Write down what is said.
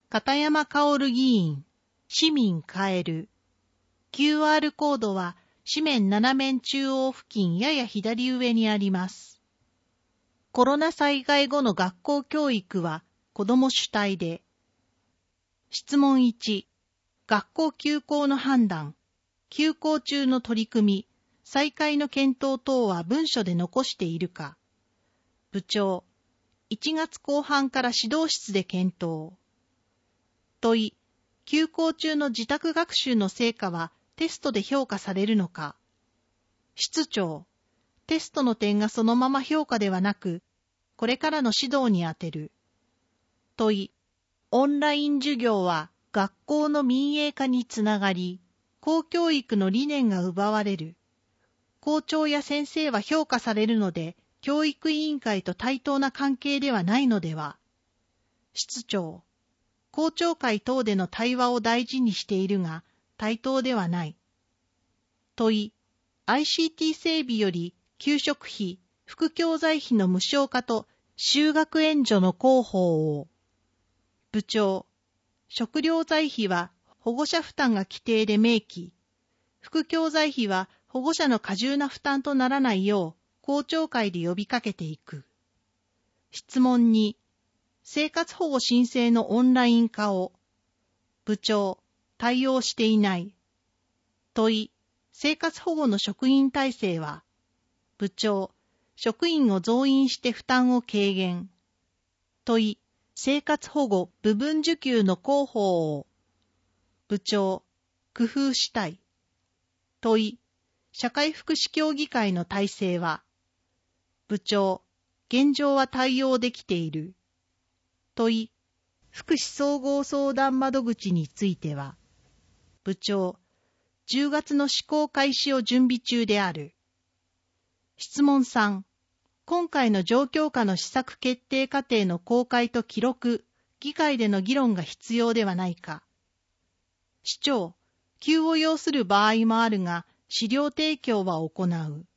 片山薫議員、市民変える。QR コードは紙面斜面中央付近やや左上にあります。コロナ災害後の学校教育は子ども主体で。質問1、学校休校の判断、休校中の取り組み、再開の検討等は文書で残しているか。部長、1月後半から指導室で検討。問い、休校中の自宅学習の成果はテストで評価されるのか。室長、テストの点がそのまま評価ではなく、これからの指導に充てる。問い、オンライン授業は学校の民営化につながり、公教育の理念が奪われる。校長や先生は評価されるので、教育委員会と対等な関係ではないのでは。室長、校長会等での対話を大事にしているが、対等ではない。問い、ICT 整備より給食費、副教材費の無償化と就学援助の広報を。部長、食料材費は保護者負担が規定で明記。副教材費は保護者の過重な負担とならないよう、校長会で呼びかけていく。質問2、生活保護申請のオンライン化を。部長、対応していない。問い、生活保護の職員体制は。部長、職員を増員して負担を軽減。問い、生活保護部分受給の広報を。部長、工夫したい。問い、社会福祉協議会の体制は。部長、現状は対応できている。問い、福祉総合相談窓口については。部長、10月の施行開始を準備中である。質問3、今回の状況下の施策決定過程の公開と記録、議会での議論が必要ではないか。市長、急を要する場合もあるが、資料提供は行う。